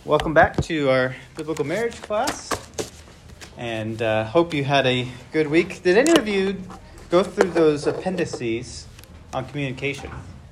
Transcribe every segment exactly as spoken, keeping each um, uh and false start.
Welcome back to our biblical marriage class, and uh, hope you had a good week. Did any of you go through those appendices on communication?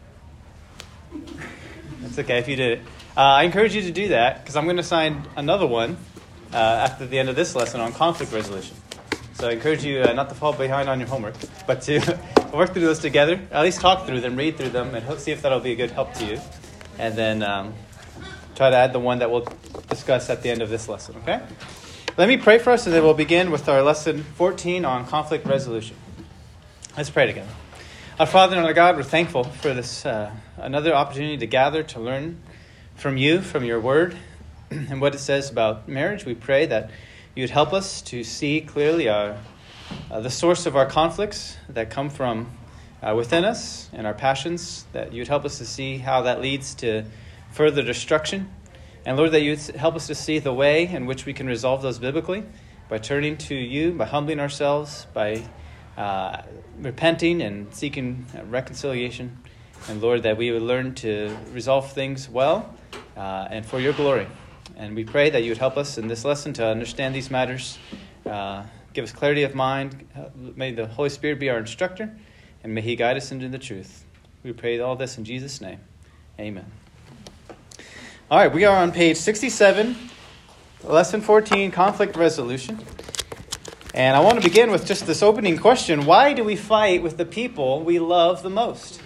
That's okay if you did it. Uh, I encourage you to do that because I'm going to assign another one uh, after the end of this lesson on conflict resolution. So I encourage you uh, not to fall behind on your homework, but to work through those together, at least talk through them, read through them, and hope, see if that'll be a good help to you. And then um, try to add the one that we'll discuss at the end of this lesson, okay? Let me pray for us, and then we'll begin with our lesson fourteen on conflict resolution. Let's pray together. Our Father and our God, we're thankful for this uh, another opportunity to gather, to learn from you, from your word, and what it says about marriage. We pray that you would help us to see clearly our, uh, the source of our conflicts that come from uh, within us and our passions, that you'd help us to see how that leads to further destruction. And Lord, that you would help us to see the way in which we can resolve those biblically by turning to you, by humbling ourselves, by uh, repenting and seeking reconciliation. And Lord, that we would learn to resolve things well uh, and for your glory. And we pray that you would help us in this lesson to understand these matters. Uh, give us clarity of mind. May the Holy Spirit be our instructor, and may he guide us into the truth. We pray all this in Jesus' name. Amen. All right, we are on page sixty-seven, lesson fourteen, conflict resolution. And I want to begin with just this opening question. Why do we fight with the people we love the most?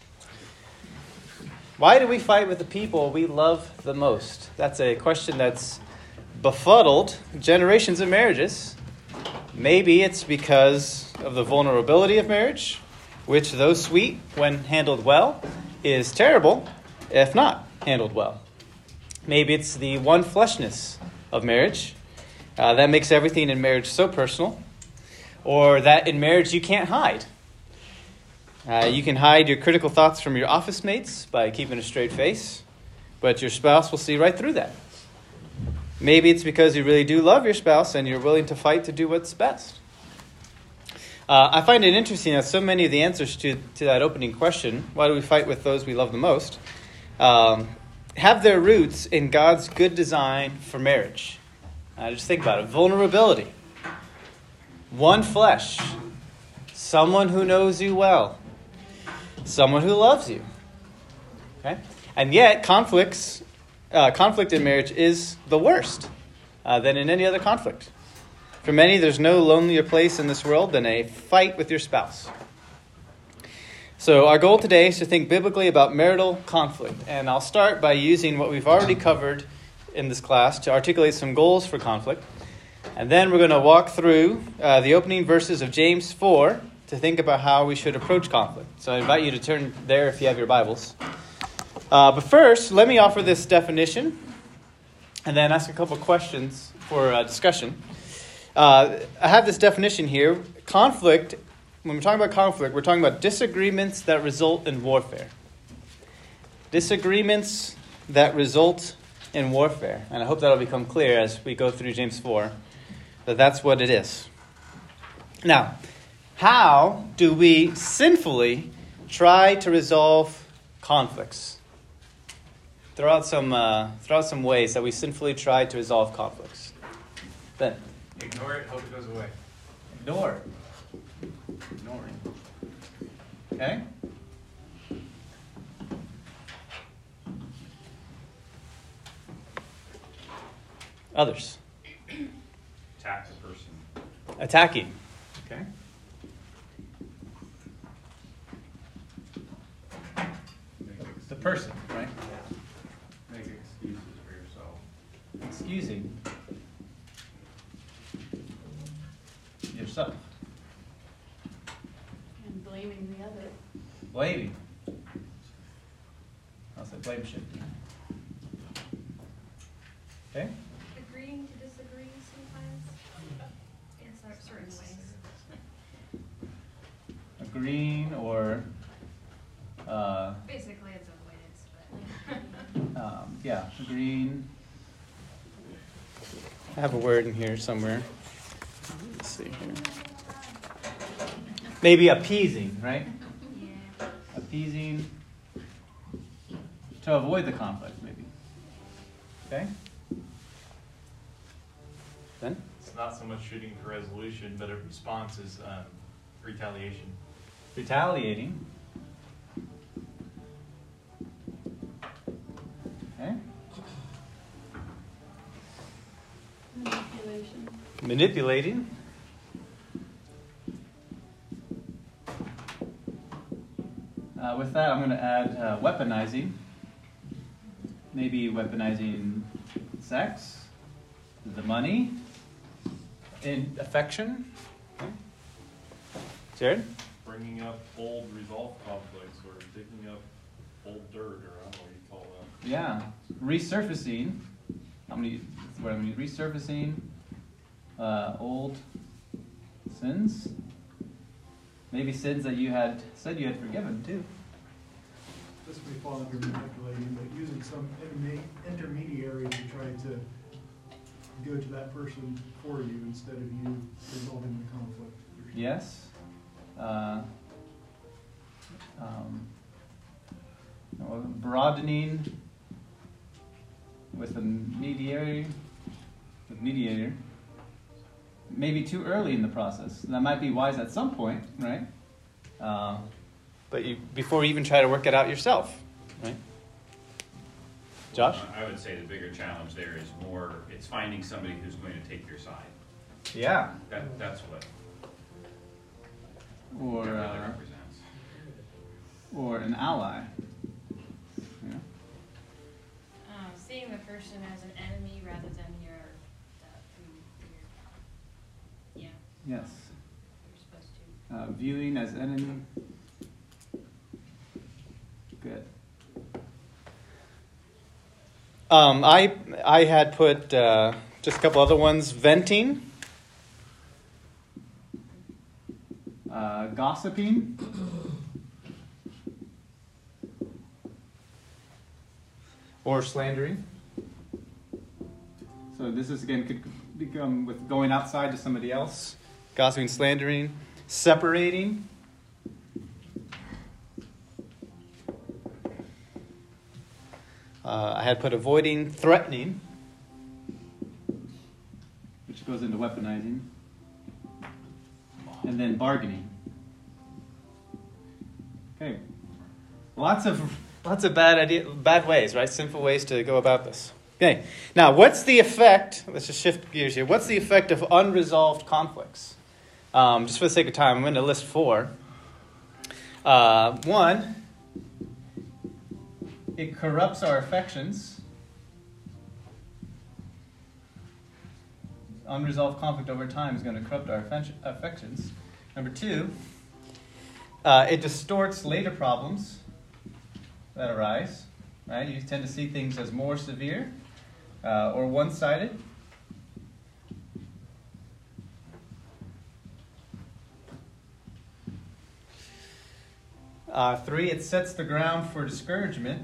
Why do we fight with the people we love the most? That's a question that's befuddled generations of marriages. Maybe it's because of the vulnerability of marriage, which, though sweet when handled well, is terrible if not handled well. Maybe it's the one fleshness of marriage uh, that makes everything in marriage so personal, or that in marriage you can't hide. Uh, you can hide your critical thoughts from your office mates by keeping a straight face, but your spouse will see right through that. Maybe it's because you really do love your spouse and you're willing to fight to do what's best. Uh, I find it interesting that so many of the answers to, to that opening question, why do we fight with those we love the most, um, have their roots in God's good design for marriage. Uh, just think about it. Vulnerability. One flesh. Someone who knows you well. Someone who loves you. Okay? And yet, conflicts, uh, conflict in marriage is the worst uh, than in any other conflict. For many, there's no lonelier place in this world than a fight with your spouse. So our goal today is to think biblically about marital conflict. And I'll start by using what we've already covered in this class to articulate some goals for conflict. And then we're going to walk through uh, the opening verses of James four to think about how we should approach conflict. So I invite you to turn there if you have your Bibles. Uh, but first, let me offer this definition and then ask a couple questions for uh, discussion. Uh, I have this definition here. Conflict. When we're talking about conflict, we're talking about disagreements that result in warfare. Disagreements that result in warfare. And I hope that'll become clear as we go through James four, that that's what it is. Now, how do we sinfully try to resolve conflicts? Throw out some, uh, throw out some ways that we sinfully try to resolve conflicts. Ben? Ignore it, hope it goes away. Ignore it. Ignoring. Okay? Others. Attack the person. Attacking. Okay? The person, right? Yeah. Make excuses for yourself. Excusing yourself. And blaming the other. Blaming. I'll say blame shifting. Okay? Agreeing to disagree sometimes. In certain ways. Agreeing or uh, Basically, it's avoidance, but um, yeah, agreeing. I have a word in here somewhere. Let's see here. Maybe appeasing, right? yeah. Appeasing to avoid the conflict, maybe. Okay? Ben? It's not so much shooting for resolution, but a response is um, retaliation. Retaliating. Okay. Manipulation. Manipulating. Uh, with that, I'm going to add uh, weaponizing. Maybe weaponizing sex, the money, and affection. Okay. Jared? Bringing up old resolved conflicts or digging up old dirt, or I don't know what you call that. Yeah. Resurfacing. How many? What I mean? Resurfacing uh, old sins. Maybe sins that you had said you had forgiven too. This may fall under manipulating, but using some interme- intermediary to try to go to that person for you instead of you resolving the conflict. Yes. Uh, um, well, broadening with a mediator. With mediator. Maybe too early in the process. That might be wise at some point, right? Uh, but you, before you even try to work it out yourself, right? Josh? I would say the bigger challenge there is more, it's finding somebody who's going to take your side. Yeah. That, that's what Or that really uh, represents. or an ally. Yeah. Um, seeing the person as an enemy rather than your, uh, who you're, yeah, Yes. you're supposed to. Uh, viewing as enemy. Good. Um, I I had put uh, just a couple other ones. Venting. Uh, gossiping. Or slandering. So this is again could become with going outside to somebody else. Gossiping, slandering, separating. Uh, I had put avoiding, threatening, which goes into weaponizing, and then bargaining. Okay, lots of lots of bad idea, bad ways, right? Sinful ways to go about this. Okay, now what's the effect? Let's just shift gears here. What's the effect of unresolved conflicts? Um, just for the sake of time, I'm going to list four. Uh, one. It corrupts our affections. Unresolved conflict over time is going to corrupt our affections. Number two, uh, it distorts later problems that arise. Right? You tend to see things as more severe uh, or one-sided. Uh, three, it sets the ground for discouragement.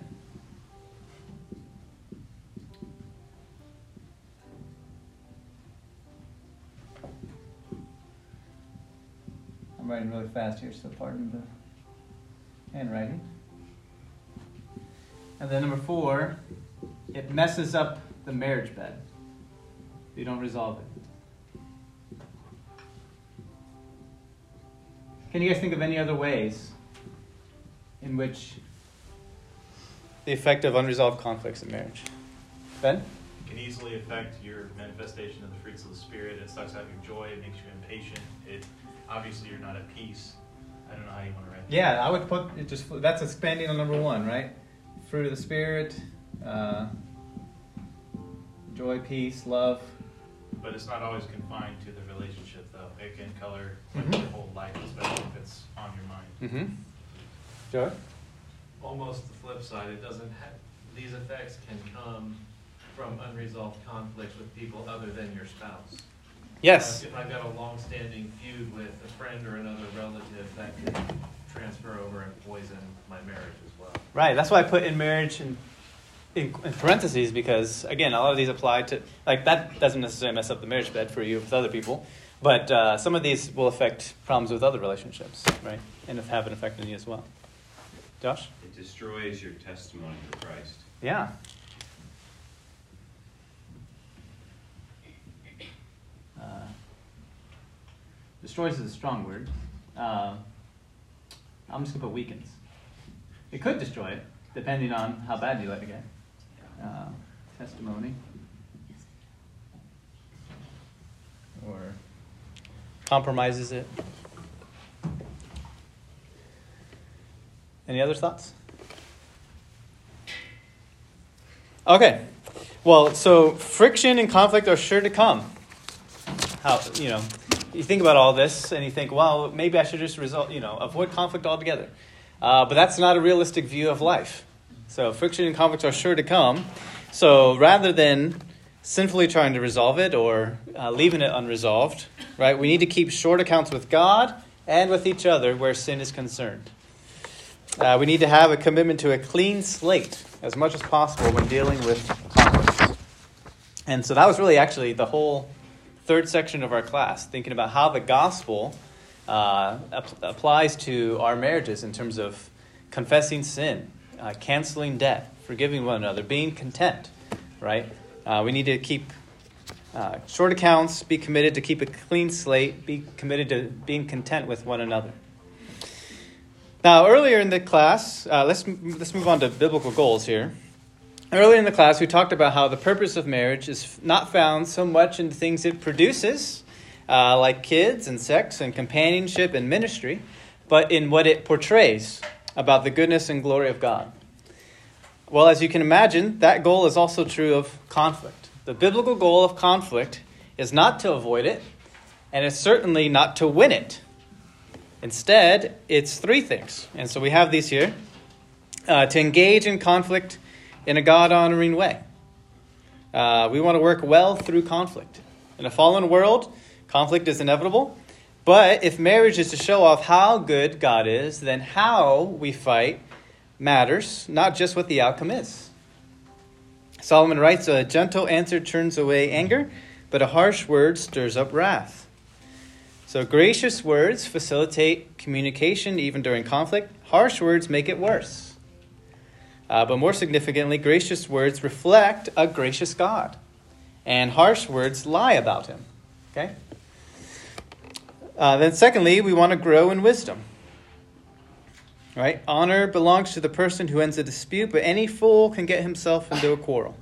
I'm writing really fast here, so pardon the handwriting. And then number four, it messes up the marriage bed. You don't resolve it. Can you guys think of any other ways in which the effect of unresolved conflicts in marriage? Ben? It can easily affect your manifestation of the fruits of the Spirit. It sucks out your joy. It makes you impatient. It obviously you're not at peace. I don't know how you want to write that. Yeah, I would put it just, that's expanding on number one, right? Fruit of the Spirit, uh, joy, peace, love. But it's not always confined to the relationship, though. It can color like, Mhm. your whole life, especially if it's on your mind. Mm-hmm. Joy? Almost the flip side. It doesn't have, these effects can come from unresolved conflicts with people other than your spouse. Yes. If I've got a long-standing feud with a friend or another relative, that could transfer over and poison my marriage as well. Right, that's why I put in marriage in, in, in parentheses, because, again, a lot of these apply to, like, that doesn't necessarily mess up the marriage bed for you with other people, but uh, some of these will affect problems with other relationships, right, and have an effect on you as well. Josh? It destroys your testimony of Christ. Yeah. destroys is a strong word. Uh, I'm just going to put weakens. It could destroy it, depending on how bad you let it get. Uh, testimony. Or compromises it. Any other thoughts? Okay. Well, so friction and conflict are sure to come. How, you know, you think about all this and you think, well, maybe I should just result, you know, avoid conflict altogether. Uh, but that's not a realistic view of life. So friction and conflict are sure to come. So rather than sinfully trying to resolve it or uh, leaving it unresolved, right, we need to keep short accounts with God and with each other where sin is concerned. Uh, we need to have a commitment to a clean slate as much as possible when dealing with conflicts. And so that was really actually the whole third section of our class, thinking about how the gospel uh, ap- applies to our marriages in terms of confessing sin, uh, canceling debt, forgiving one another, being content, right? Uh, we need to keep uh, short accounts, be committed to keep a clean slate, be committed to being content with one another. Now, earlier in the class, uh, let's let's move on to biblical goals here. Earlier in the class, we talked about how the purpose of marriage is not found so much in the things it produces, uh, like kids and sex and companionship and ministry, but in what it portrays about the goodness and glory of God. Well, as you can imagine, that goal is also true of conflict. The biblical goal of conflict is not to avoid it, and it's certainly not to win it. Instead, it's three things. And so we have these here. Uh, to engage in conflict in a God-honoring way. Uh, we want to work well through conflict. In a fallen world, conflict is inevitable. But if marriage is to show off how good God is, then how we fight matters, not just what the outcome is. Solomon writes, a gentle answer turns away anger, but a harsh word stirs up wrath. So gracious words facilitate communication even during conflict. Harsh words make it worse. Uh, but more significantly, gracious words reflect a gracious God. And harsh words lie about him. Okay? Uh, then secondly, we want to grow in wisdom. Right? Honor belongs to the person who ends a dispute, but any fool can get himself into a quarrel.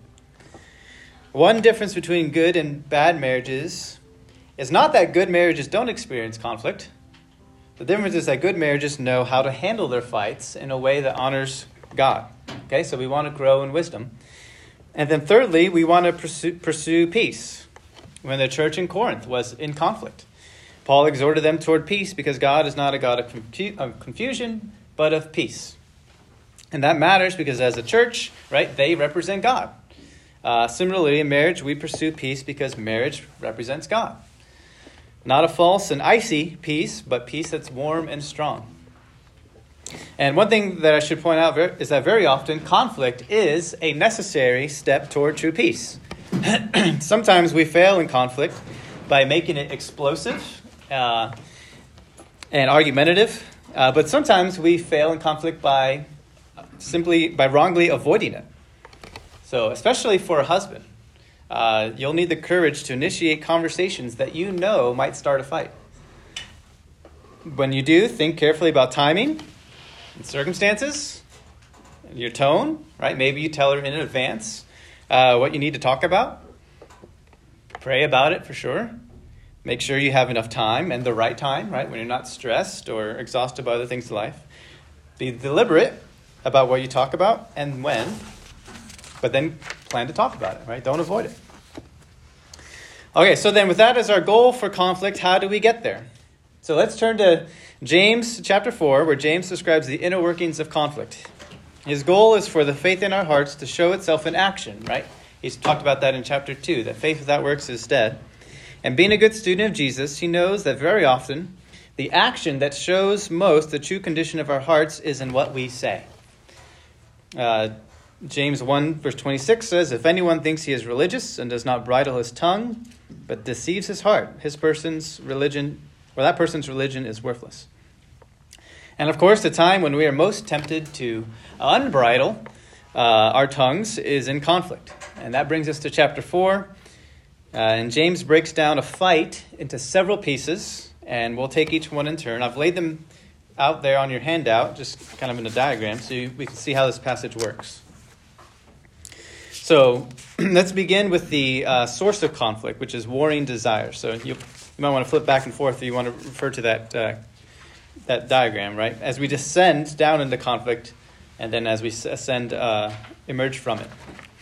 One difference between good and bad marriages is not that good marriages don't experience conflict. The difference is that good marriages know how to handle their fights in a way that honors God. Okay, so we want to grow in wisdom. And then thirdly, we want to pursue, pursue peace. When the church in Corinth was in conflict, Paul exhorted them toward peace because God is not a God of, confu- of confusion, but of peace. And that matters because as a church, right, they represent God. Uh, similarly, in marriage, we pursue peace because marriage represents God. Not a false and icy peace, but peace that's warm and strong. And one thing that I should point out is that very often conflict is a necessary step toward true peace. Sometimes we fail in conflict by making it explosive uh, and argumentative, uh, but sometimes we fail in conflict by simply by wrongly avoiding it. So, especially for a husband. Uh, you'll need the courage to initiate conversations that you know might start a fight. When you do, think carefully about timing and circumstances, and your tone, right? Maybe you tell her in advance uh, what you need to talk about. Pray about it for sure. Make sure you have enough time and the right time, right? When you're not stressed or exhausted by other things in life. Be deliberate about what you talk about and when, but then plan to talk about it, right? Don't avoid it. Okay, so then with that as our goal for conflict, how do we get there? So let's turn to James chapter four, where James describes the inner workings of conflict. His goal is for the faith in our hearts to show itself in action, right? He's talked about that in chapter two, that faith without works is dead. And being a good student of Jesus, he knows that very often the action that shows most the true condition of our hearts is in what we say. Uh, James one verse twenty-six says, if anyone thinks he is religious and does not bridle his tongue, but deceives his heart, his person's religion, or that person's religion is worthless. And of course, the time when we are most tempted to unbridle uh, our tongues is in conflict. And that brings us to chapter four. Uh, and James breaks down a fight into several pieces and we'll take each one in turn. I've laid them out there on your handout, just kind of in a diagram, so you, we can see how this passage works. So let's begin with the uh, source of conflict, which is warring desires. So you, you might want to flip back and forth if you want to refer to that uh, that diagram, right? As we descend down into conflict, and then as we ascend, uh, emerge from it.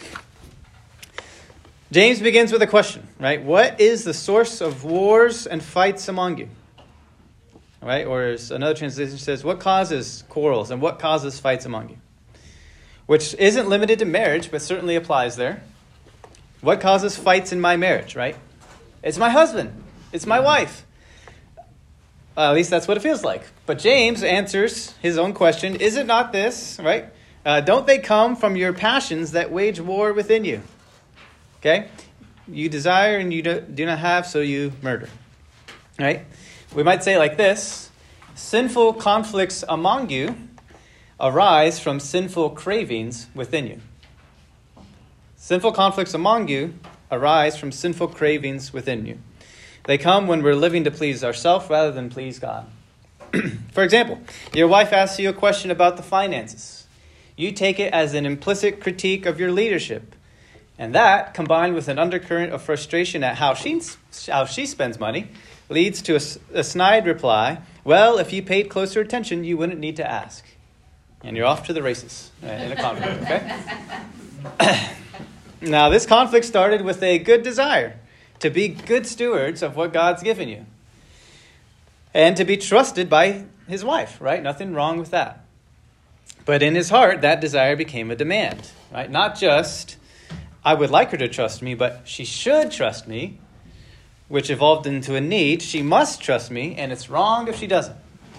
James begins with a question, right? What is the source of wars and fights among you? Right? Or as another translation says, what causes quarrels and what causes fights among you? Which isn't limited to marriage, but certainly applies there. What causes fights in my marriage, right? It's my husband. It's my wife. Uh, at least that's what it feels like. But James answers his own question, is it not this, right? Uh, don't they come from your passions that wage war within you? Okay? You desire and you do, do not have, so you murder. Right? We might say it like this. Sinful conflicts among you arise from sinful cravings within you. Sinful conflicts among you arise from sinful cravings within you. They come when we're living to please ourselves rather than please God. For example, your wife asks you a question about the finances. You take it as an implicit critique of your leadership. And that, combined with an undercurrent of frustration at how she, how she spends money, leads to a, a snide reply, well, if you paid closer attention, you wouldn't need to ask. And you're off to the races uh, in a conflict, okay? Now, this conflict started with a good desire to be good stewards of what God's given you. And to be trusted by his wife, right? Nothing wrong with that. But in his heart, that desire became a demand, right? Not just, I would like her to trust me, but she should trust me, which evolved into a need. She must trust me, and it's wrong if she doesn't.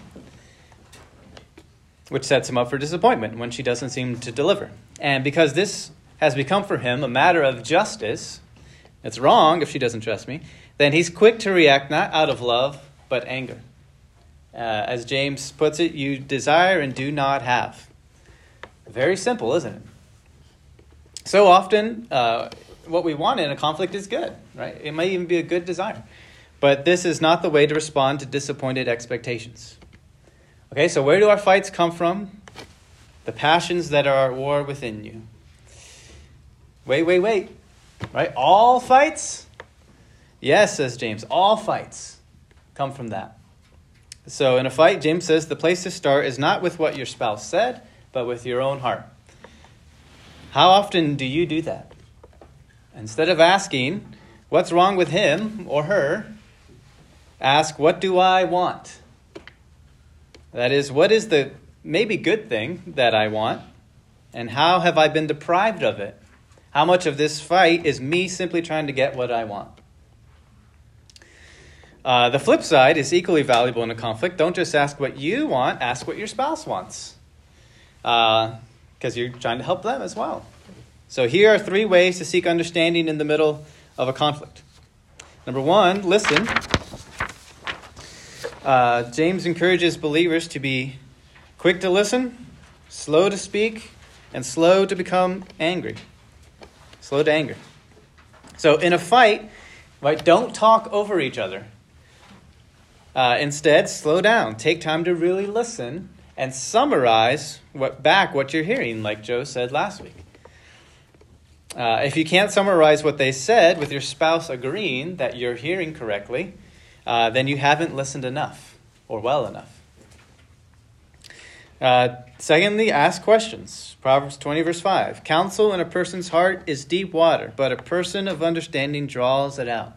Which sets him up for disappointment when she doesn't seem to deliver. And because this has become for him a matter of justice, it's wrong if she doesn't trust me, then he's quick to react not out of love, but anger. Uh, as James puts it, you desire and do not have. Very simple, isn't it? So often, uh, what we want in a conflict is good, right? It might even be a good desire. But this is not the way to respond to disappointed expectations. Okay, so where do our fights come from? The passions that are at war within you. Wait, wait, wait. Right? All fights? Yes, says James. All fights come from that. So in a fight, James says the place to start is not with what your spouse said, but with your own heart. How often do you do that? Instead of asking, what's wrong with him or her, ask, what do I want? That is, what is the maybe good thing that I want, and how have I been deprived of it? How much of this fight is me simply trying to get what I want? Uh, the flip side is equally valuable in a conflict. Don't just ask what you want, ask what your spouse wants. Because uh, you're trying to help them as well. So here are three ways to seek understanding in the middle of a conflict. Number one, listen. Uh, James encourages believers to be quick to listen, slow to speak, and slow to become angry. Slow to anger. So in a fight, right, don't talk over each other. Uh, instead, slow down. Take time to really listen and summarize what back what you're hearing, like Joe said last week. Uh, if you can't summarize what they said with your spouse agreeing that you're hearing correctly, uh, then you haven't listened enough or well enough. Uh, secondly, ask questions. Proverbs twenty, verse five. Counsel in a person's heart is deep water, but a person of understanding draws it out.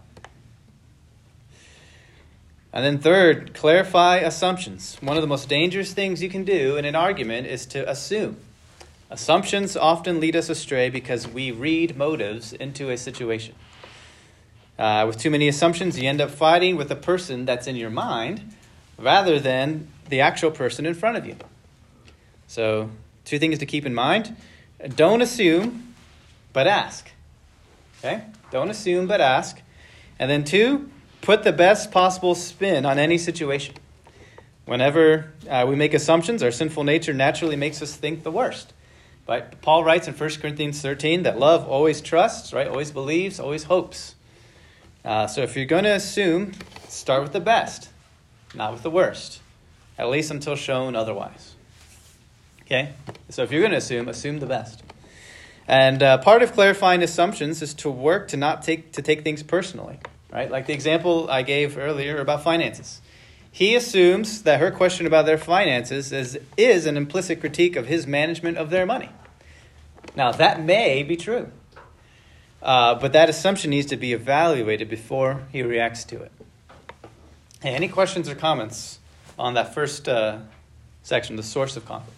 And then third, clarify assumptions. One of the most dangerous things you can do in an argument is to assume. Assumptions often lead us astray because we read motives into a situation. Uh, with too many assumptions, you end up fighting with the person that's in your mind rather than the actual person in front of you. So, two things to keep in mind. Don't assume, but ask. Okay? Don't assume, but ask. And then two, put the best possible spin on any situation. Whenever uh, we make assumptions, our sinful nature naturally makes us think the worst. But Paul writes in First Corinthians thirteen that love always trusts, right? Always believes, always hopes. Uh, so if you're going to assume, start with the best. not with the worst, at least until shown otherwise. Okay? So if you're going to assume, assume the best. And uh, part of clarifying assumptions is to work to not take to take things personally, right? Like the example I gave earlier about finances. He assumes that her question about their finances is, is an implicit critique of his management of their money. Now, that may be true, uh, but that assumption needs to be evaluated before he reacts to it. Hey, any questions or comments on that first uh, section, the source of conflict?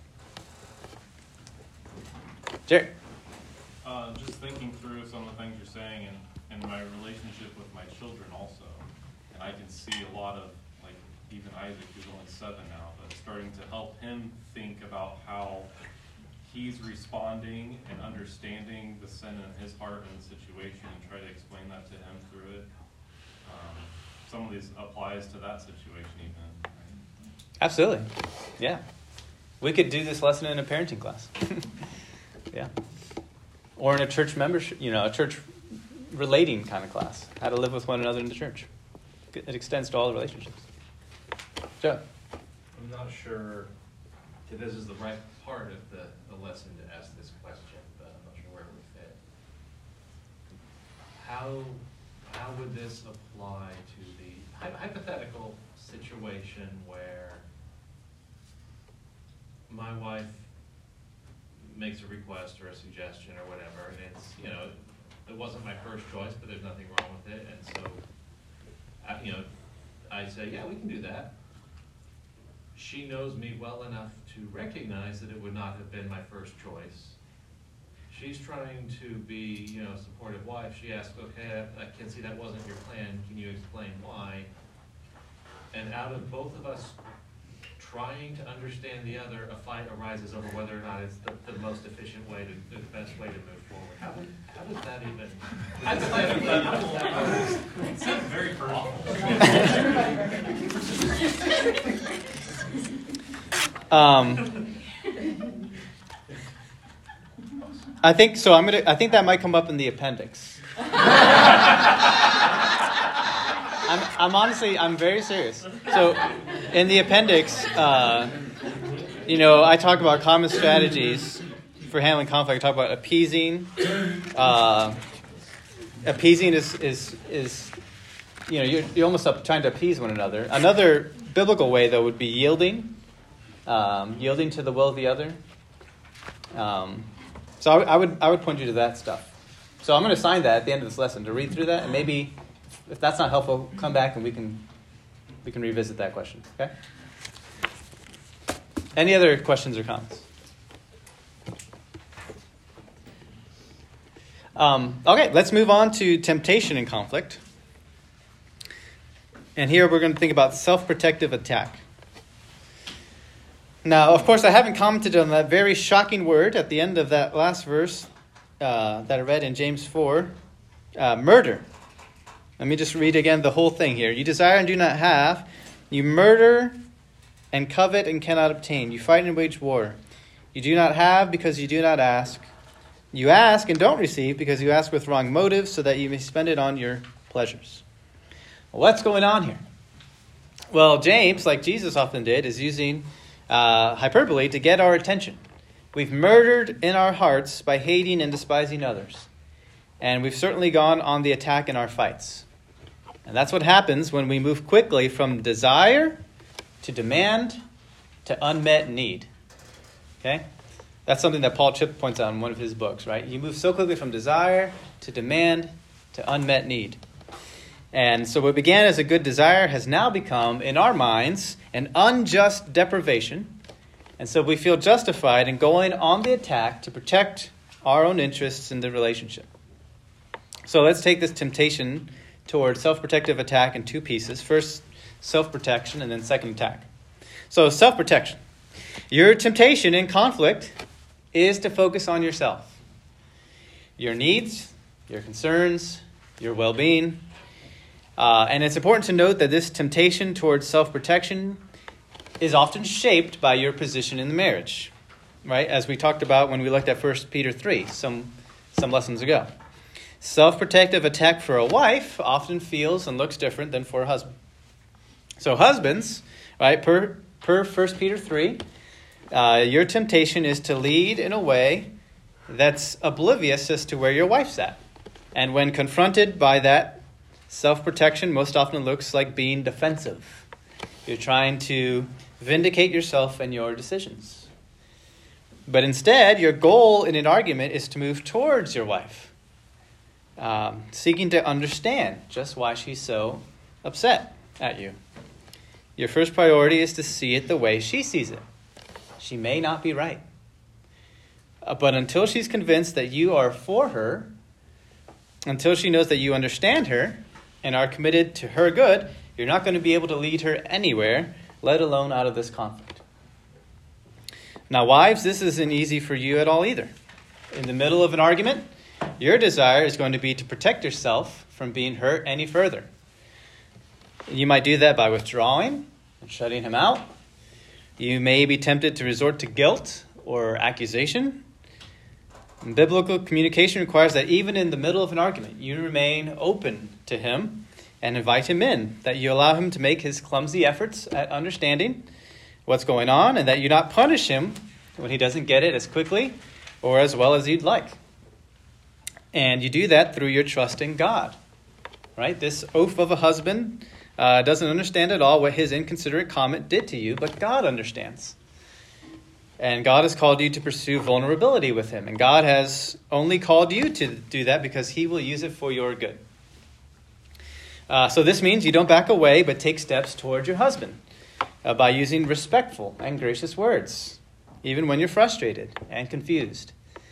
Jerry? Uh, just thinking through some of the things you're saying and, and my relationship with my children also. And I can see a lot of, like, even Isaac, who's only seven now, but starting to help him think about how he's responding and understanding the sin in his heart and the situation and try to explain that to him through it. Um, some of these applies to that situation even. Right? Absolutely. Yeah. We could do this lesson in a parenting class. Yeah. Or in a church membership, you know, a church relating kind of class. How to live with one another in the church. It extends to all the relationships. Joe? I'm not sure if this is the right part of the, the lesson to ask this question, but I'm not sure where it would fit. How, how would this apply to the hy- hypothetical situation where my wife makes a request or a suggestion or whatever, and it's, you know, it wasn't my first choice, but there's nothing wrong with it, and so, I, you know, I say, yeah, we can do that. She knows me well enough to recognize that it would not have been my first choice. She's trying to be, you know, a supportive wife. She asks, okay, I, I can see that wasn't your plan. Can you explain why? And out of both of us trying to understand the other, a fight arises over whether or not it's the, the most efficient way, to, the best way to move forward. How, would, how does that even... How does that, how does that work? It sounds very personal. Um, I think so. I'm gonna. I think that might come up in the appendix. I'm, I'm honestly. I'm very serious. So, in the appendix, uh, you know, I talk about common strategies for handling conflict. I talk about appeasing. Uh, appeasing is is is. You know, you're, you're almost up trying to appease one another. Another biblical way, though, would be yielding. Um, yielding to the will of the other. Um, so I, I would I would point you to that stuff. So I'm going to assign that at the end of this lesson to read through that, and maybe if that's not helpful, come back and we can we can revisit that question. Okay. Any other questions or comments? Um, okay, let's move on to temptation and conflict. And here we're going to think about self-protective attack. Now, of course, I haven't commented on that very shocking word at the end of that last verse uh, that I read in James four, uh, murder. Let me just read again the whole thing here. You desire and do not have. You murder and covet and cannot obtain. You fight and wage war. You do not have because you do not ask. You ask and don't receive because you ask with wrong motives so that you may spend it on your pleasures. Well, what's going on here? Well, James, like Jesus often did, is using Uh, hyperbole to get our attention. We've murdered in our hearts by hating and despising others. And we've certainly gone on the attack in our fights. And that's what happens when we move quickly from desire to demand to unmet need. Okay? That's something that Paul Tripp points out in one of his books, right? You move so quickly from desire to demand to unmet need. And so what began as a good desire has now become, in our minds, an unjust deprivation. And so we feel justified in going on the attack to protect our own interests in the relationship. So let's take this temptation toward self-protective attack in two pieces. First, self-protection, and then second, attack. So self-protection. Your temptation in conflict is to focus on yourself. Your needs, your concerns, your well-being. Uh, and it's important to note that this temptation towards self-protection is often shaped by your position in the marriage, right? As we talked about when we looked at First Peter three some, some lessons ago. Self-protective attack for a wife often feels and looks different than for a husband. So husbands, right, per, per First Peter three, uh, your temptation is to lead in a way that's oblivious as to where your wife's at. And when confronted by that, self-protection most often looks like being defensive. You're trying to vindicate yourself and your decisions. But instead, your goal in an argument is to move towards your wife, um, seeking to understand just why she's so upset at you. Your first priority is to see it the way she sees it. She may not be right. Uh, but until she's convinced that you are for her, until she knows that you understand her and are committed to her good, you're not going to be able to lead her anywhere, let alone out of this conflict. Now, wives, this isn't easy for you at all either. In the middle of an argument, your desire is going to be to protect yourself from being hurt any further. You might do that by withdrawing and shutting him out. You may be tempted to resort to guilt or accusation. And biblical communication requires that even in the middle of an argument, you remain open to him and invite him in, that you allow him to make his clumsy efforts at understanding what's going on, and that you not punish him when he doesn't get it as quickly or as well as you'd like. And you do that through your trust in God. Right? This oaf of a husband uh, doesn't understand at all what his inconsiderate comment did to you, but God understands. And God has called you to pursue vulnerability with him. And God has only called you to do that because he will use it for your good. Uh, so this means you don't back away, but take steps towards your husband uh, by using respectful and gracious words, even when you're frustrated and confused.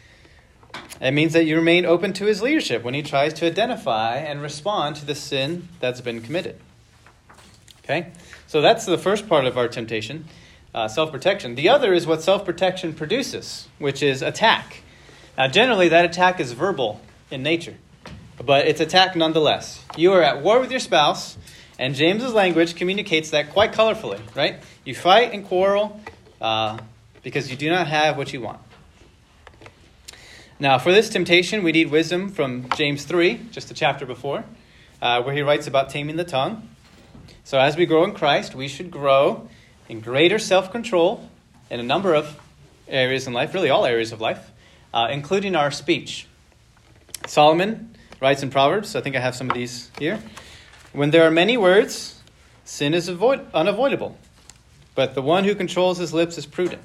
It means that you remain open to his leadership when he tries to identify and respond to the sin that's been committed. Okay? So that's the first part of our temptation, uh, self-protection. The other is what self-protection produces, which is attack. Now, generally, that attack is verbal in nature, but it's attack nonetheless. You are at war with your spouse, and James's language communicates that quite colorfully, right? You fight and quarrel uh, because you do not have what you want. Now, for this temptation, we need wisdom from James three, just a chapter before, uh, where he writes about taming the tongue. So as we grow in Christ, we should grow in greater self-control in a number of areas in life, really all areas of life, uh, including our speech. Solomon writes in Proverbs, I think I have some of these here, when there are many words, sin is avoid- unavoidable, but the one who controls his lips is prudent.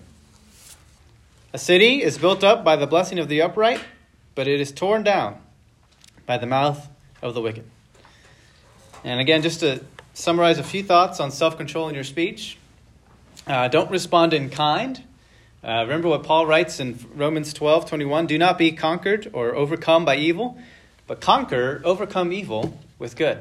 A city is built up by the blessing of the upright, but it is torn down by the mouth of the wicked. And again, just to summarize a few thoughts on self-control in your speech. Uh, don't respond in kind. Uh, remember what Paul writes in Romans twelve twenty-one, do not be conquered or overcome by evil, but conquer, overcome evil with good.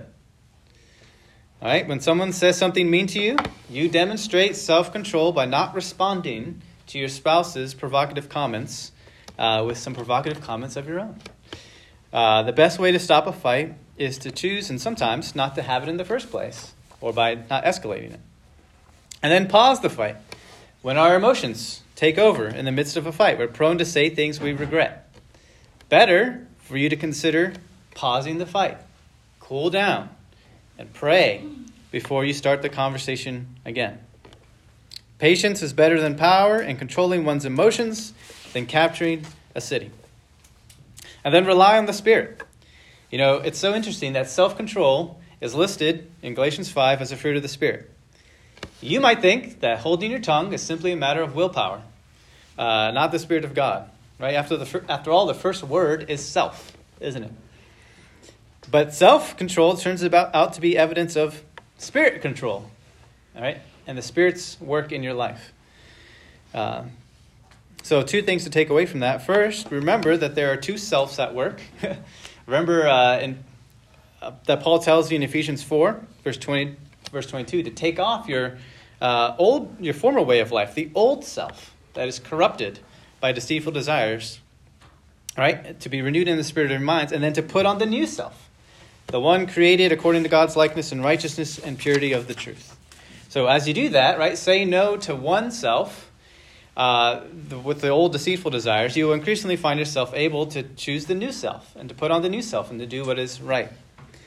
All right, when someone says something mean to you, you demonstrate self-control by not responding to your spouse's provocative comments uh, with some provocative comments of your own. Uh, the best way to stop a fight is to choose, and sometimes not to have it in the first place, or by not escalating it. And then pause the fight. When our emotions take over in the midst of a fight, we're prone to say things we regret. Better for you to consider pausing the fight, cool down, and pray before you start the conversation again. Patience is better than power, and controlling one's emotions than capturing a city. And then rely on the Spirit. You know, it's so interesting that self-control is listed in Galatians five as a fruit of the Spirit. You might think that holding your tongue is simply a matter of willpower, uh, not the Spirit of God. Right? After the after all, the first word is self, isn't it? But self-control turns about out to be evidence of Spirit control. All right? And the Spirit's work in your life. Uh, so two things to take away from that. First, remember that there are two selves at work. remember uh, in, uh, that Paul tells you in Ephesians four, verse twenty, verse twenty-two, to take off your uh, old, your former way of life, the old self that is corrupted by deceitful desires, right? To be renewed in the spirit of your minds, and then to put on the new self, the one created according to God's likeness in righteousness and purity of the truth. So as you do that, right, say no to oneself uh, the, with the old deceitful desires, you will increasingly find yourself able to choose the new self and to put on the new self and to do what is right.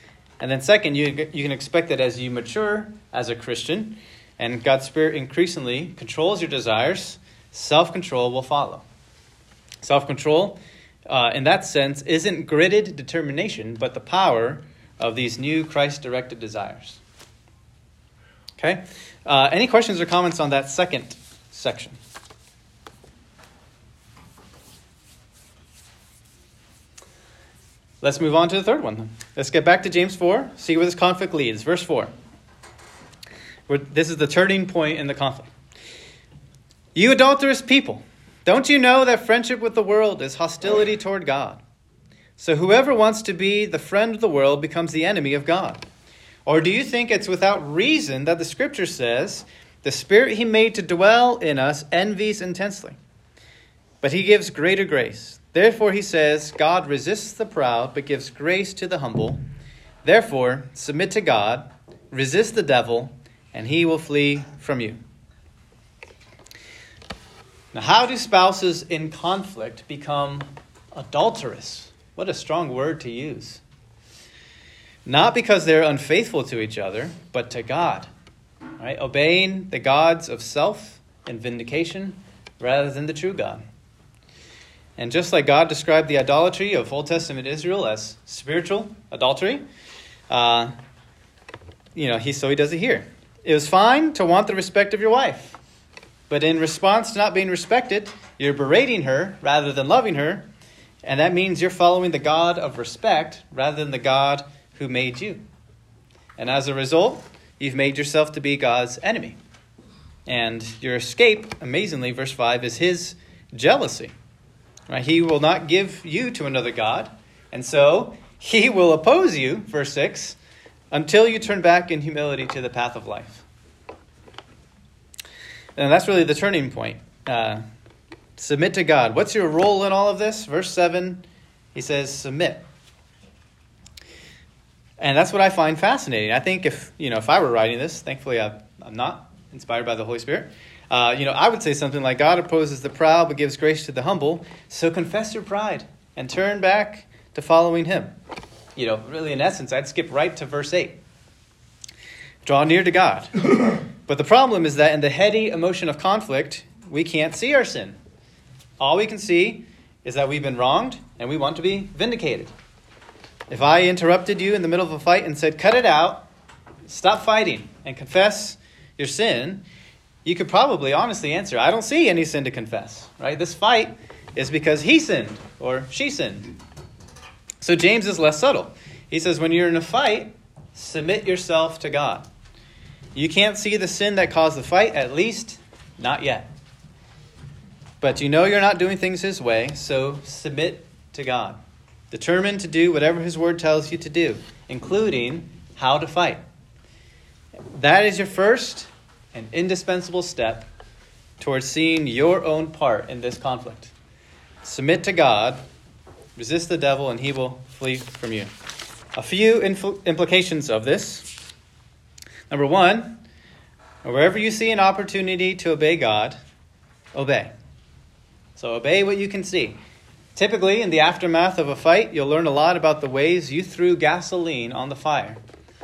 And then second, you, you can expect that as you mature as a Christian and God's Spirit increasingly controls your desires, self-control will follow. Self-control, uh, in that sense, isn't gritted determination, but the power of these new Christ-directed desires. Okay? Uh, any questions or comments on that second section? Let's move on to the third one then. Let's get back to James four, see where this conflict leads. Verse four. Where this is the turning point in the conflict. You adulterous people, don't you know that friendship with the world is hostility toward God? So whoever wants to be the friend of the world becomes the enemy of God. Or do you think it's without reason that the Scripture says, the Spirit he made to dwell in us envies intensely, but he gives greater grace? Therefore he says, God resists the proud, but gives grace to the humble. Therefore, submit to God, resist the devil, and he will flee from you. Now, how do spouses in conflict become adulterous? What a strong word to use. Not because they're unfaithful to each other, but to God. Right? Obeying the gods of self and vindication rather than the true God. And just like God described the idolatry of Old Testament Israel as spiritual adultery, uh, you know, he so he does it here. It was fine to want the respect of your wife, but in response to not being respected, you're berating her rather than loving her, and that means you're following the God of respect rather than the God who made you. And as a result, you've made yourself to be God's enemy. And your escape, amazingly, verse five, is his jealousy. Right? He will not give you to another God, and so he will oppose you, verse six, until you turn back in humility to the path of life. And that's really the turning point. Uh, submit to God. What's your role in all of this? Verse seven, he says, submit. And that's what I find fascinating. I think if, you know, if I were writing this, thankfully I'm not inspired by the Holy Spirit, uh, you know, I would say something like, God opposes the proud but gives grace to the humble. So confess your pride and turn back to following him. You know, really in essence, I'd skip right to verse eight. Draw near to God. But the problem is that in the heady emotion of conflict, we can't see our sin. All we can see is that we've been wronged and we want to be vindicated. If I interrupted you in the middle of a fight and said, cut it out, stop fighting, and confess your sin, you could probably honestly answer, I don't see any sin to confess. Right? This fight is because he sinned or she sinned. So James is less subtle. He says, when you're in a fight, submit yourself to God. You can't see the sin that caused the fight, at least not yet. But you know you're not doing things his way, so submit to God. Determined to do whatever his word tells you to do, including how to fight. That is your first and indispensable step towards seeing your own part in this conflict. Submit to God, resist the devil, and he will flee from you. A few infl- implications of this. Number one, wherever you see an opportunity to obey God, obey. So obey what you can see. Typically, in the aftermath of a fight, you'll learn a lot about the ways you threw gasoline on the fire.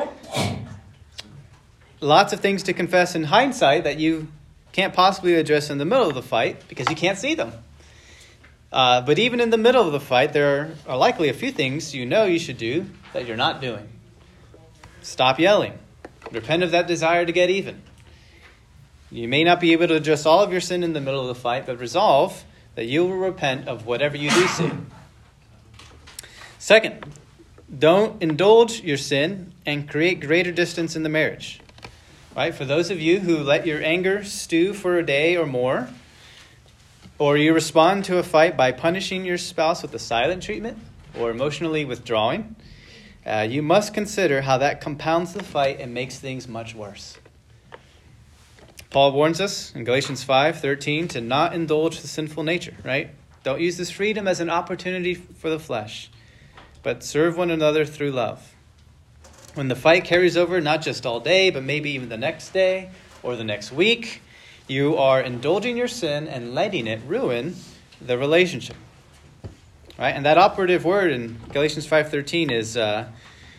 Lots of things to confess in hindsight that you can't possibly address in the middle of the fight because you can't see them. Uh, but even in the middle of the fight, there are likely a few things you know you should do that you're not doing. Stop yelling. Repent of that desire to get even. You may not be able to address all of your sin in the middle of the fight, but resolve that you will repent of whatever you do see. Second, don't indulge your sin and create greater distance in the marriage. Right? For those of you who let your anger stew for a day or more, or you respond to a fight by punishing your spouse with a silent treatment or emotionally withdrawing, uh, you must consider how that compounds the fight and makes things much worse. Paul warns us in Galatians five thirteen to not indulge the sinful nature, right? Don't use this freedom as an opportunity for the flesh, but serve one another through love. When the fight carries over, not just all day, but maybe even the next day or the next week, you are indulging your sin and letting it ruin the relationship. Right? And that operative word in Galatians five thirteen is uh,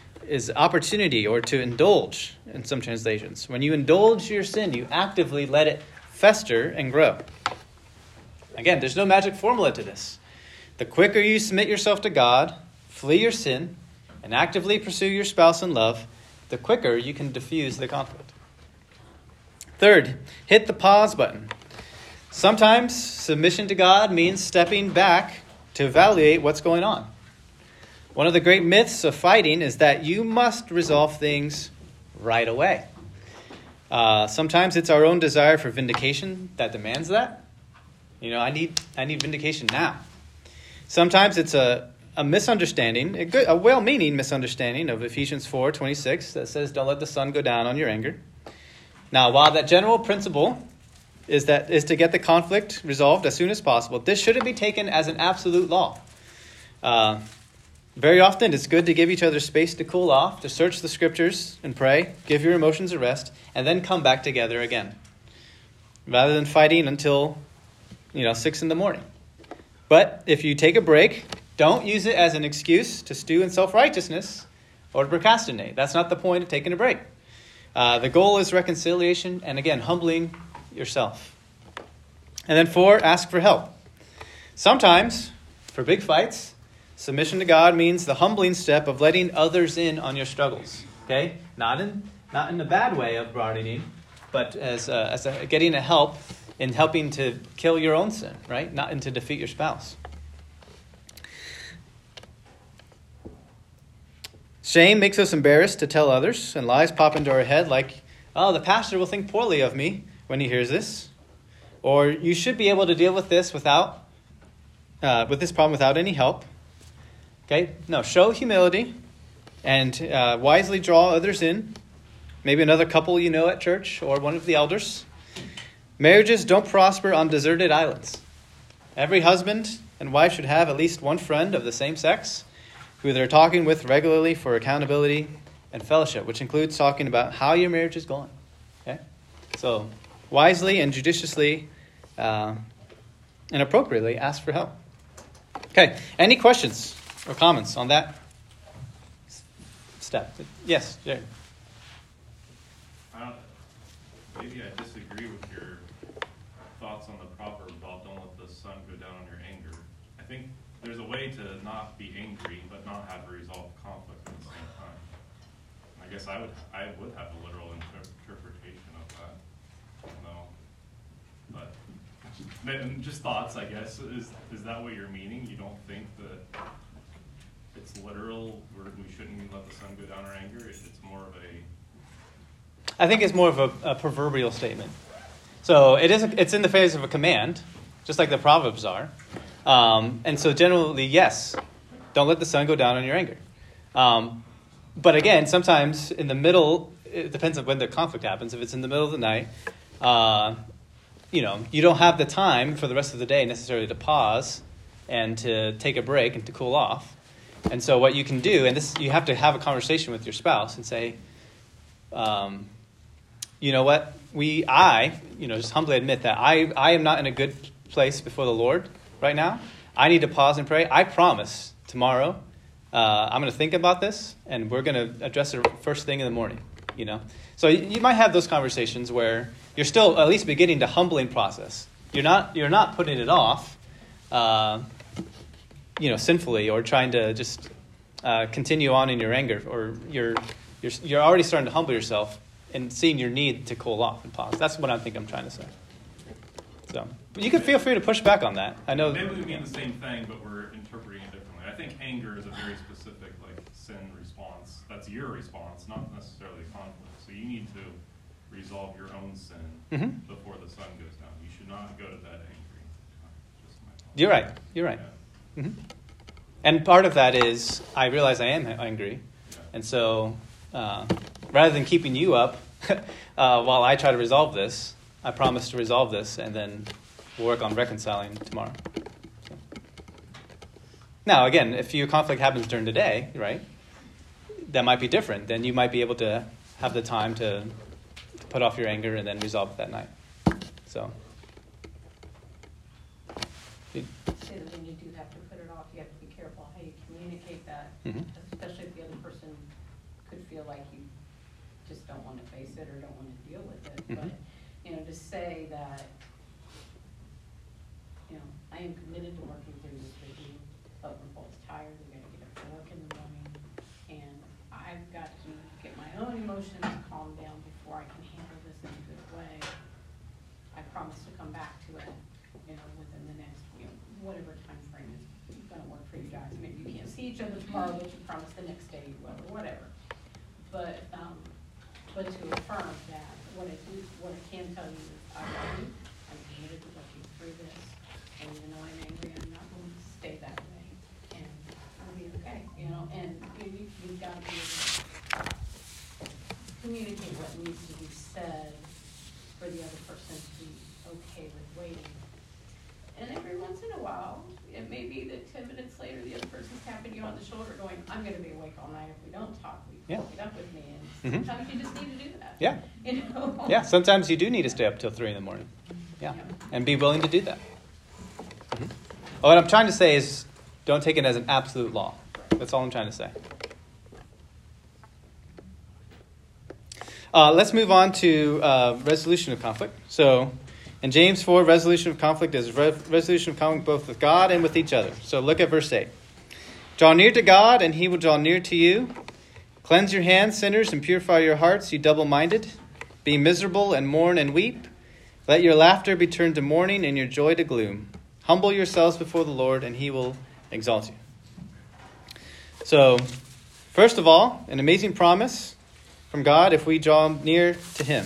is opportunity or to indulge in some translations. When you indulge your sin, you actively let it fester and grow. Again, there's no magic formula to this. The quicker you submit yourself to God, flee your sin, and actively pursue your spouse in love, the quicker you can diffuse the conflict. Third, hit the pause button. Sometimes submission to God means stepping back to evaluate what's going on. One of the great myths of fighting is that you must resolve things right away. Uh, sometimes it's our own desire for vindication that demands that. You know, I need I need vindication now. Sometimes it's a, a misunderstanding, a, good, a well-meaning misunderstanding of Ephesians four twenty-six that says, don't let the sun go down on your anger. Now, while that general principle is that is to get the conflict resolved as soon as possible, this shouldn't be taken as an absolute law. Uh, very often, it's good to give each other space to cool off, to search the scriptures and pray, give your emotions a rest, and then come back together again, rather than fighting until, you know, six in the morning. But if you take a break, don't use it as an excuse to stew in self-righteousness or to procrastinate. That's not the point of taking a break. Uh, the goal is reconciliation and, again, humbling yourself. And then four, ask for help. Sometimes, for big fights, submission to God means the humbling step of letting others in on your struggles. Okay? Not in not in the bad way of broadening, but as uh, as a, getting a help in helping to kill your own sin, right? Not in to defeat your spouse. Shame makes us embarrassed to tell others, and lies pop into our head like, oh, the pastor will think poorly of me when he hears this. Or you should be able to deal with this without, uh, with this problem without any help. Okay? No, show humility and uh, wisely draw others in. Maybe another couple you know at church or one of the elders. Marriages don't prosper on deserted islands. Every husband and wife should have at least one friend of the same sex who they're talking with regularly for accountability and fellowship, which includes talking about how your marriage is going. Okay? So, wisely and judiciously uh, and appropriately ask for help. Okay, any questions or comments on that step? Yes, Jerry. I don't, maybe I disagree with your thoughts on the proverb about don't let the sun go down on your anger. I think there's a way to not be angry but not have to resolve conflict at the same time. And I guess I would I would have a literal inter- interpretation of that. I don't know. But and just thoughts, I guess. Is is that what you're meaning? You don't think that it's literal, where we shouldn't let the sun go down our anger? It's more of a... I think it's more of a, a proverbial statement. So it is. A, it's in the phase of a command, just like the Proverbs are. Um, and so generally, yes, don't let the sun go down on your anger. Um, but again, sometimes in the middle, it depends on when the conflict happens. If it's in the middle of the night, uh, you know, you don't have the time for the rest of the day necessarily to pause and to take a break and to cool off. And so what you can do, and this, you have to have a conversation with your spouse and say, um, you know what, we, I, you know, just humbly admit that I, I am not in a good place before the Lord right now. I need to pause and pray. I promise tomorrow uh, I'm going to think about this, and we're going to address it first thing in the morning, you know. So you might have those conversations where you're still at least beginning the humbling process. You're not you're not putting it off, uh, you know, sinfully or trying to just uh, continue on in your anger, or you're you're you're already starting to humble yourself and seeing your need to cool off and pause. That's what I think I'm trying to say. So, but you can feel free to push back on that. I know. Maybe we mean the same thing, but we're interpreting it differently. I think anger is a very specific, like, sin response. That's your response, not necessarily conflict. So you need to resolve your own sin Mm-hmm. before the sun goes down. You should not go to bed angry. Just my thought. You're right. You're right. Yeah. Mm-hmm. And part of that is I realize I am angry, Yeah. and so uh, rather than keeping you up uh, while I try to resolve this, I promise to resolve this, and then we'll work on reconciling tomorrow. So. Now, again, if your conflict happens during the day, right, that might be different. Then you might be able to have the time to, to put off your anger and then resolve it that night. So. Say that when you do have to put it off, you have to be careful how you communicate that, Mm-hmm. especially if the other person face it or don't want to deal with it. Mhm. But, you know, to say that, you know, I am committed to working through this with you, but when Paul's tired, we gotta get up to work in the morning, and I've got to get my own emotions calmed down before I can handle this in a good way. I promise to come back to it, you know, within the next, you know, whatever time frame is gonna work for you guys. Maybe you can't see each other tomorrow, but you promise the next day you will, or whatever. But, um, but to affirm that, what I do, what I can tell you is, I love you, I'm committed to working through this, and even though I'm angry, I'm not going to stay that way, and I'll be okay, you know, and you, you've got to be able to communicate what needs to be said for the other person to be okay with waiting. And every once in a while, it may be that ten minutes later, the other person's tapping you on the shoulder going, I'm gonna be awake all night if we don't talk, will you Yeah. get up with me? And Mhm. sometimes you just need to do that. Yeah. You know? Yeah, sometimes you do need to stay up till three in the morning. Yeah, Yeah. and be willing to do that. Mhm. What I'm trying to say is don't take it as an absolute law. That's all I'm trying to say. Uh, let's move on to uh, resolution of conflict. So in James four, resolution of conflict is re- resolution of conflict both with God and with each other. So look at verse eight. Draw near to God, and he will draw near to you. Cleanse your hands, sinners, and purify your hearts, you double-minded. Be miserable and mourn and weep. Let your laughter be turned to mourning and your joy to gloom. Humble yourselves before the Lord, and he will exalt you. So, first of all, an amazing promise from God if we draw near to him.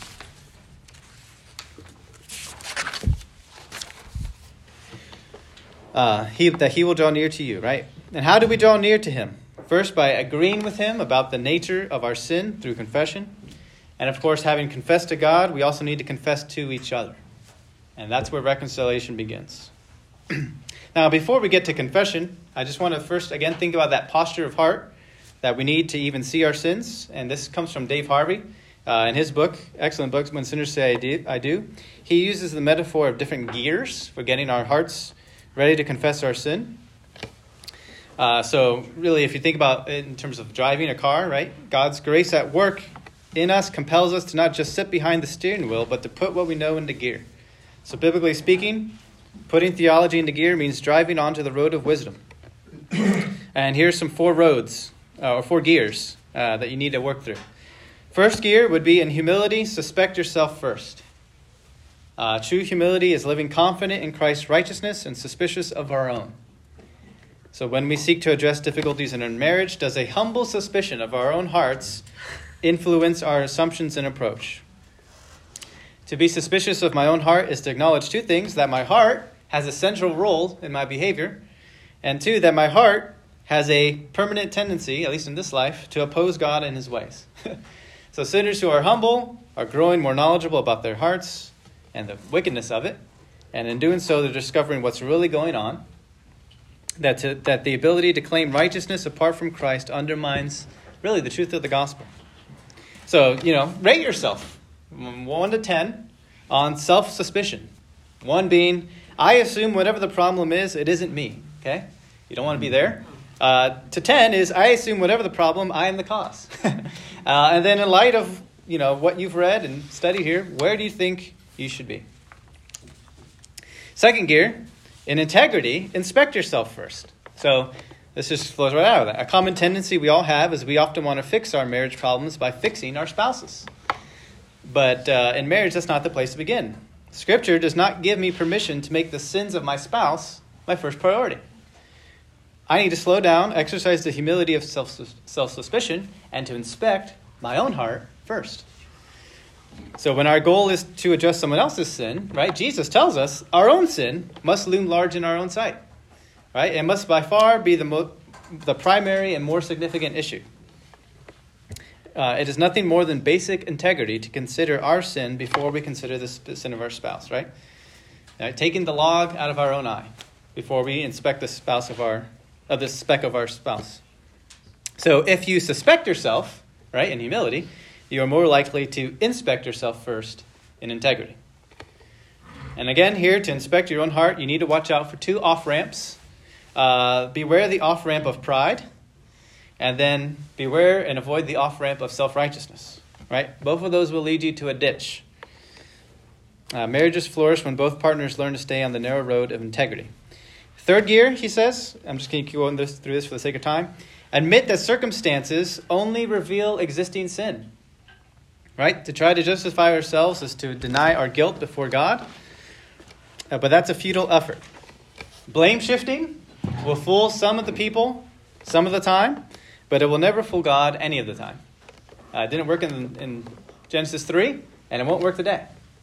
Uh, he, that he will draw near to you, right? And how do we draw near to him? First, by agreeing with him about the nature of our sin through confession. And of course, having confessed to God, we also need to confess to each other. And that's where reconciliation begins. Now, before we get to confession, I just want to first, again, think about that posture of heart that we need to even see our sins. And this comes from Dave Harvey uh, in his book, excellent book, When Sinners Say I Do. I do. He uses the metaphor of different gears for getting our hearts ready to confess our sin. Uh, so really, if you think about it in terms of driving a car, right? God's grace at work in us compels us to not just sit behind the steering wheel, but to put what we know into gear. So biblically speaking, putting theology into gear means driving onto the road of wisdom. And here's some four roads, uh, or four gears uh, that you need to work through. First gear would be in humility, suspect yourself first. Uh, true humility is living confident in Christ's righteousness and suspicious of our own. So when we seek to address difficulties in our marriage, does a humble suspicion of our own hearts influence our assumptions and approach? To be suspicious of my own heart is to acknowledge two things: that my heart has a central role in my behavior, and two, that my heart has a permanent tendency, at least in this life, to oppose God and his ways. So sinners who are humble are growing more knowledgeable about their hearts and the wickedness of it, and in doing so, they're discovering what's really going on. That, to, that the ability to claim righteousness apart from Christ undermines really the truth of the gospel. So, you know, rate yourself one to ten on self-suspicion. One being, I assume whatever the problem is, it isn't me. Okay? You don't want to be there. Uh, to ten is, I assume whatever the problem, I am the cause. uh, and then in light of, you know, what you've read and studied here, where do you think you should be? Second gear, in integrity, inspect yourself first. So this just flows right out of that. A common tendency we all have is we often want to fix our marriage problems by fixing our spouses. But uh, in marriage, that's not the place to begin. Scripture does not give me permission to make the sins of my spouse my first priority. I need to slow down, exercise the humility of self, self-suspicion, and to inspect my own heart first. So when our goal is to address someone else's sin, right, Jesus tells us our own sin must loom large in our own sight, right? It must by far be the mo- the primary and more significant issue. Uh, it is nothing more than basic integrity to consider our sin before we consider the sin of our spouse, right? right? Taking the log out of our own eye before we inspect the spouse of our of the speck of our spouse. So if you suspect yourself, right, in humility, you are more likely to inspect yourself first in integrity. And again, here, to inspect your own heart, you need to watch out for two off-ramps. Uh, beware the off-ramp of pride, and then beware and avoid the off-ramp of self-righteousness. right? Both of those will lead you to a ditch. Uh, marriages flourish when both partners learn to stay on the narrow road of integrity. Third gear, he says, I'm just going to keep going this, through this for the sake of time. Admit that circumstances only reveal existing sin. Right? To try to justify ourselves is to deny our guilt before God. Uh, but that's a futile effort. Blame shifting will fool some of the people some of the time, but it will never fool God any of the time. Uh, it didn't work in, in Genesis three, and it won't work today.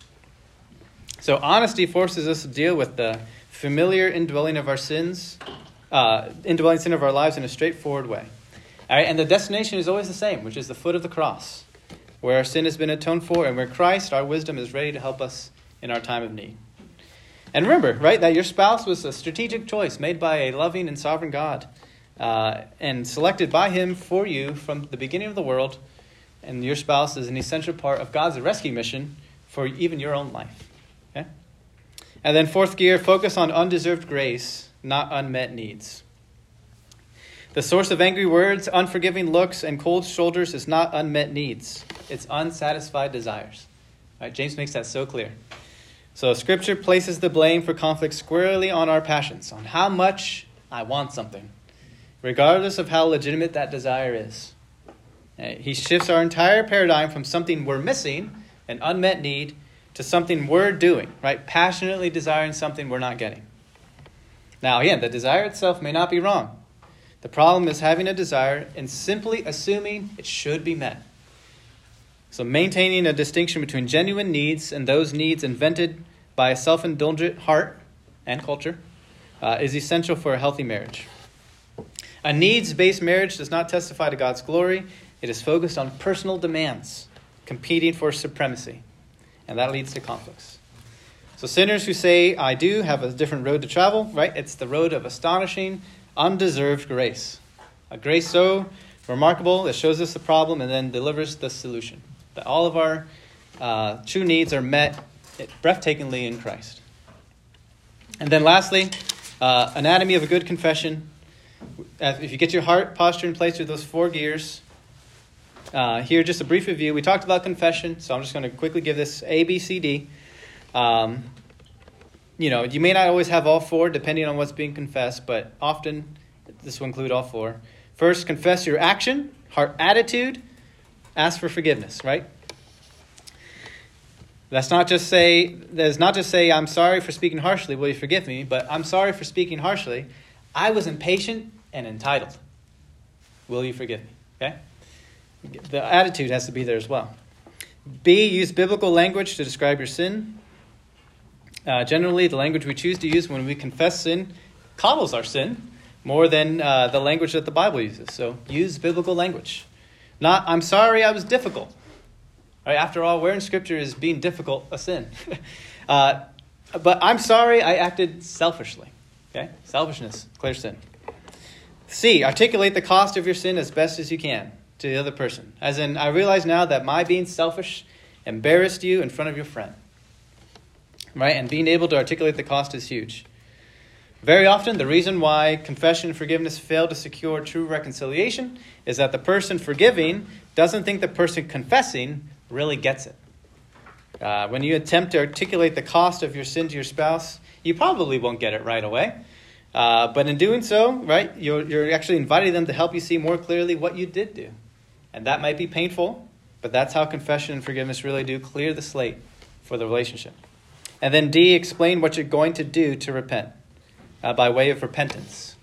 So honesty forces us to deal with the familiar indwelling of our sins, uh, indwelling sin of our lives in a straightforward way. All right, and the destination is always the same, which is the foot of the cross, where our sin has been atoned for, and where Christ, our wisdom, is ready to help us in our time of need. And remember, right, that your spouse was a strategic choice made by a loving and sovereign God, uh, and selected by him for you from the beginning of the world, and your spouse is an essential part of God's rescue mission for even your own life. Okay? And then fourth gear, focus on undeserved grace, not unmet needs. The source of angry words, unforgiving looks, and cold shoulders is not unmet needs. It's unsatisfied desires. Right? James makes that so clear. So Scripture places the blame for conflict squarely on our passions, on how much I want something, regardless of how legitimate that desire is. He shifts our entire paradigm from something we're missing, an unmet need, to something we're doing, right? Passionately desiring something we're not getting. Now, again, the desire itself may not be wrong. The problem is having a desire and simply assuming it should be met. So maintaining a distinction between genuine needs and those needs invented by a self-indulgent heart and culture uh, is essential for a healthy marriage. A needs-based marriage does not testify to God's glory. It is focused on personal demands, competing for supremacy. And that leads to conflicts. So sinners who say, I do, have a different road to travel, right? It's the road of astonishing, undeserved grace. A grace so remarkable that shows us the problem and then delivers the solution. That all of our uh, true needs are met breathtakingly in Christ. And then lastly, uh, anatomy of a good confession. If you get your heart posture in place with those four gears, uh, here just a brief review. We talked about confession, so I'm just going to quickly give this A, B, C, D. Um, you know, you may not always have all four depending on what's being confessed, but often this will include all four. First, confess your action, heart attitude, ask for forgiveness, right? That's not just say, that's not just say, I'm sorry for speaking harshly, will you forgive me? But I'm sorry for speaking harshly. I was impatient and entitled. Will you forgive me? Okay? The attitude has to be there as well. B, use biblical language to describe your sin. Uh, generally, the language we choose to use when we confess sin coddles our sin more than uh, the language that the Bible uses. So use biblical language. Not, I'm sorry I was difficult. Right? After all, where in Scripture is being difficult a sin? uh, but I'm sorry I acted selfishly. Okay? Selfishness, clear sin. C, articulate the cost of your sin as best as you can to the other person. As in, I realize now that my being selfish embarrassed you in front of your friend. Right? And being able to articulate the cost is huge. Very often, the reason why confession and forgiveness fail to secure true reconciliation is that the person forgiving doesn't think the person confessing really gets it. Uh, when you attempt to articulate the cost of your sin to your spouse, you probably won't get it right away. Uh, but in doing so, right, you're, you're actually inviting them to help you see more clearly what you did do. And that might be painful, but that's how confession and forgiveness really do clear the slate for the relationship. And then D, explain what you're going to do to repent. Uh, by way of repentance.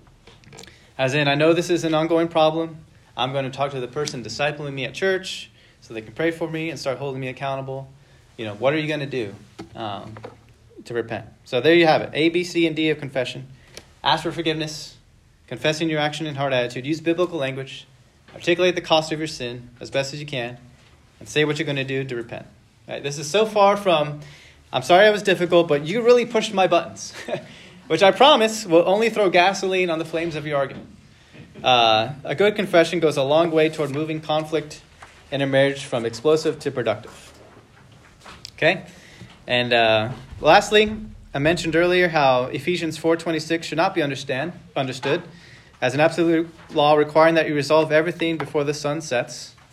As in, I know this is an ongoing problem. I'm going to talk to the person discipling me at church so they can pray for me and start holding me accountable. You know, what are you going to do um, to repent? So there you have it. A, B, C, and D of confession. Ask for forgiveness. Confessing your action and heart attitude. Use biblical language. Articulate the cost of your sin as best as you can. And say what you're going to do to repent. All right, this is so far from, I'm sorry I was difficult, but you really pushed my buttons. Which I promise will only throw gasoline on the flames of your argument. Uh, a good confession goes a long way toward moving conflict in a marriage from explosive to productive. Okay? And uh, lastly, I mentioned earlier how Ephesians four twenty-six should not be understand, understood as an absolute law requiring that you resolve everything before the sun sets.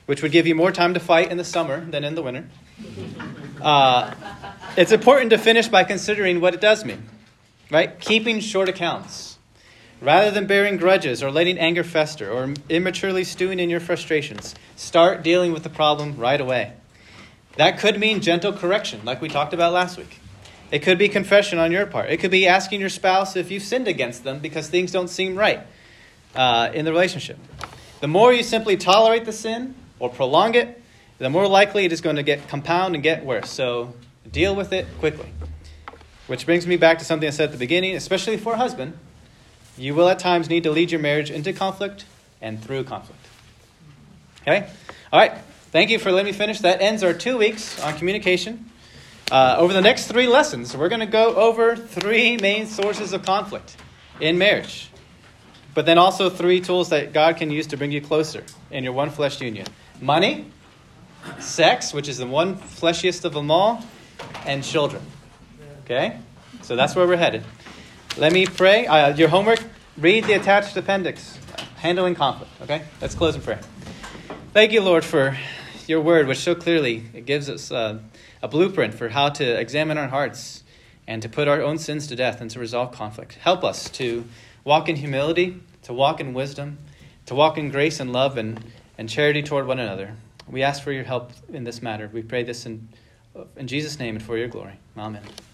which would give you more time to fight in the summer than in the winter, uh, it's important to finish by considering what it does mean, right? Keeping short accounts. Rather than bearing grudges or letting anger fester or immaturely stewing in your frustrations, start dealing with the problem right away. That could mean gentle correction, like we talked about last week. It could be confession on your part. It could be asking your spouse if you've sinned against them because things don't seem right uh, in the relationship. The more you simply tolerate the sin or prolong it, the more likely it is going to get compound and get worse. So deal with it quickly. Which brings me back to something I said at the beginning, especially for a husband. You will at times need to lead your marriage into conflict and through conflict. Okay? All right. Thank you for letting me finish. That ends our two weeks on communication. Uh, over the next three lessons, we're going to go over three main sources of conflict in marriage. But then also three tools that God can use to bring you closer in your one flesh union. Money, sex, which is the one fleshiest of them all, and children. Okay? So that's where we're headed. Let me pray. Uh, your homework, read the attached appendix, Handling Conflict. Okay? Let's close in prayer. Thank you, Lord, for your word, which so clearly it gives us uh, a blueprint for how to examine our hearts and to put our own sins to death and to resolve conflict. Help us to walk in humility, to walk in wisdom, to walk in grace and love and, and charity toward one another. We ask for your help in this matter. We pray this in, in Jesus' name and for your glory. Amen.